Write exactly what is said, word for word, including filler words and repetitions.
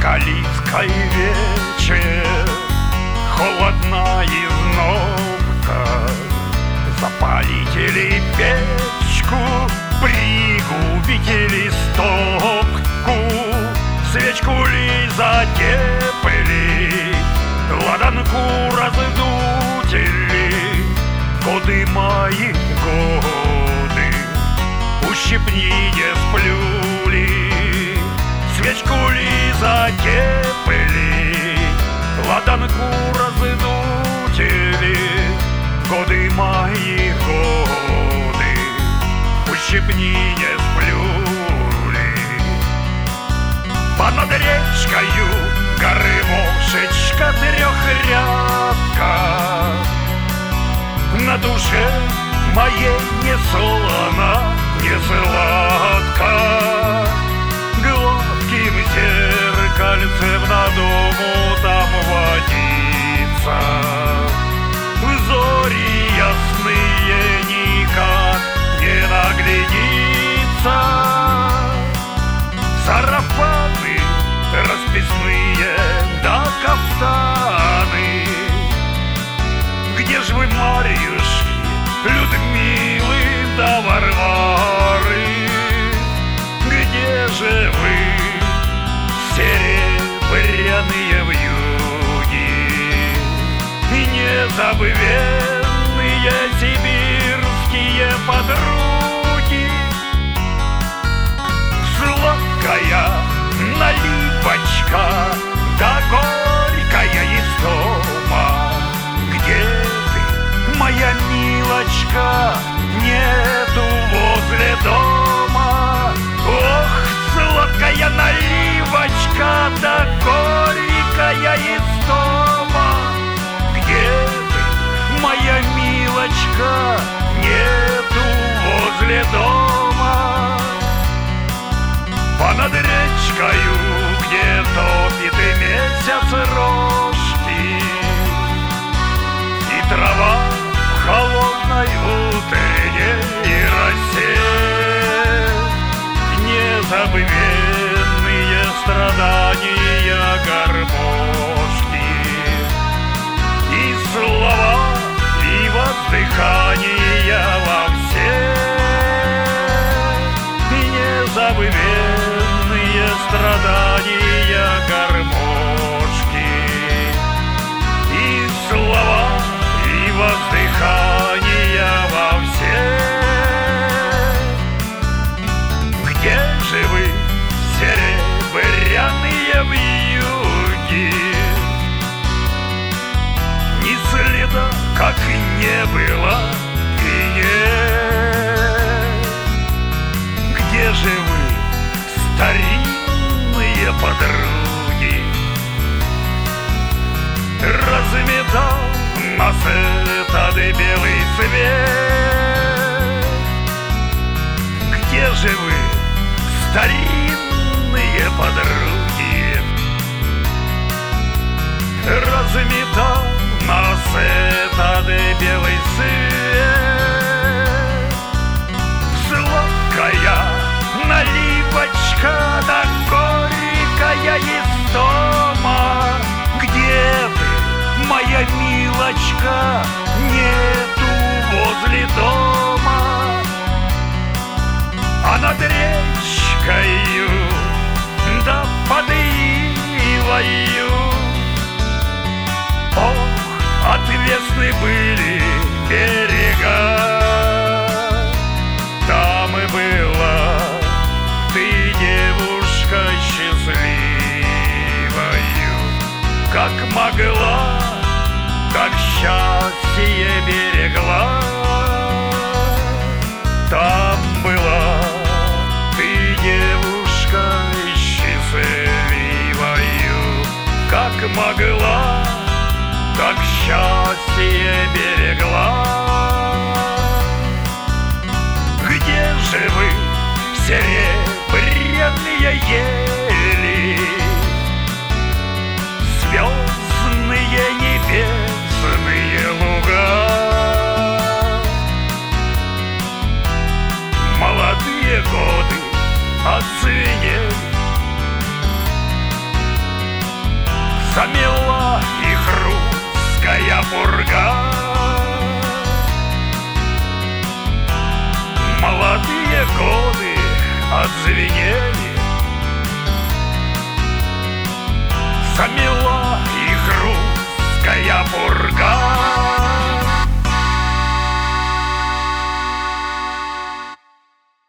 Калиткой вечер, холодна и знобка. Запалите ли печку, пригубите ли стопку, свечку ли затепли, ладанку раздуть ли. Годы мои, годы, ущипни, не сплю ли, свечку ли затепли, ладанку раздуть ли. Годы мои, годы, ущипни, не сплю ли. Понад речкою гармошечка трехрядка, на душе моей не солоно, не сладко. Гладким зеркальцем на дому там водится. В зори ясные никак не наглядится. Сарафаны расписные да кафтаны. Где ж вы, Марьюшки, Людмилы да Варвары? Где же вы, серебряные вьюги, и незабвенные сибирские подруги? Сладкая наливочка да горькая истома. Где ты, моя милочка? Нету возле дома. Ох, сладкая наливочка да горькая истома. Где ты, моя милочка? Нету возле дома. Понад речкою, где топит месяц рожки, и трава в холодной утренней росе, незабвенные страдания гармошки, и слова, и воздыхания во все, и незабвенные страдания гармошки, и слова, и воздыхания во все. Где же вы, серебряные вьюги? Ни следа, как не было и нет. Где же вы, старинные подруги? Разметал нас этот белый свет. Где же вы, старинные подруги? Разметал нас этот белый свет. Сладкая наливочка да горькая истома. Где ты, моя милочка? Нету возле дома. А над речкою да под ивою, ох, отвесны были берега. Там и была ты, девушка, счастливою. Как могла, как счастье берегла. Там была ты, девушка, счастливою. Как могла, как счастье берегла. Где же вы, серебряные ели, звездные небесные луга? Молодые годы отзвенели, замела и хрусткая пурга. Молодые годы отзвенели, замела и хрусткая пурга.